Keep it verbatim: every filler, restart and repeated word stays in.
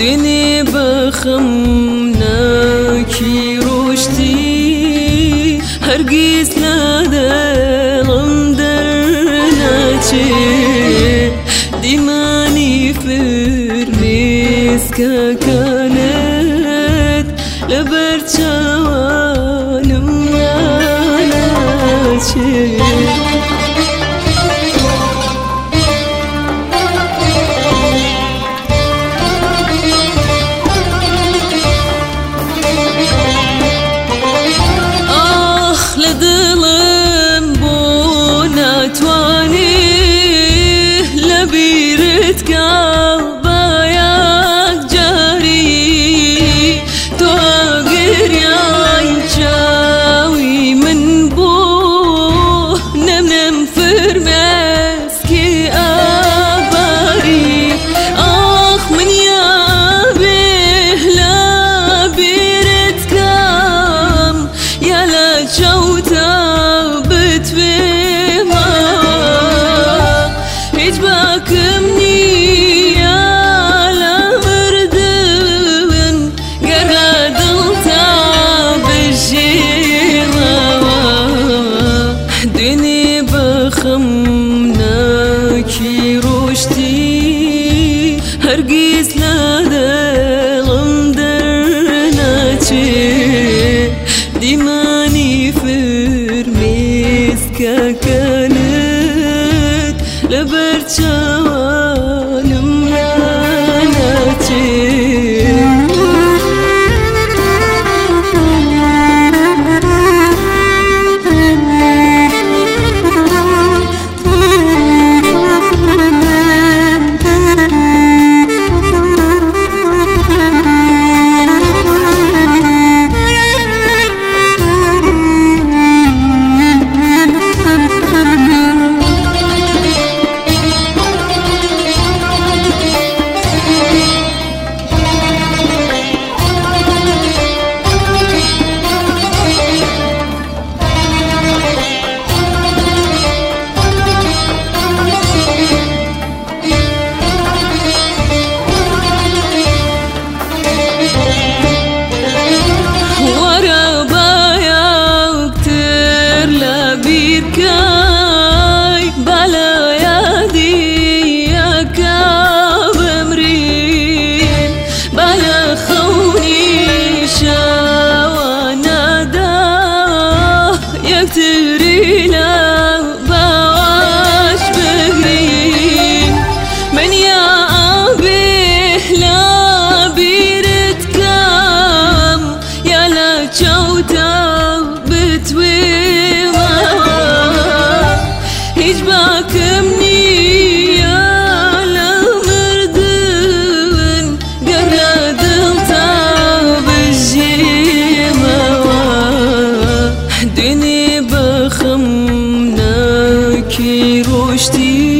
دني بخمناكي روشتي هرگیز ندلم در نچه دیمانی فرمیز که کانت لبرچوانم نچه خمناكي روشتي هرگیز ندلم در نچه دیمانی فرمیز که کانت لبرچوانم نچه كاي بلا يدي يا كابمرين بلا خوني شاوانا دا يكتري لا باش بهرين من يا أبيه لا بيرت كام يا لا تشوتا بتوي باكمني يا لمردن قرد الطاب الجيمة دني بخمناكي روشتي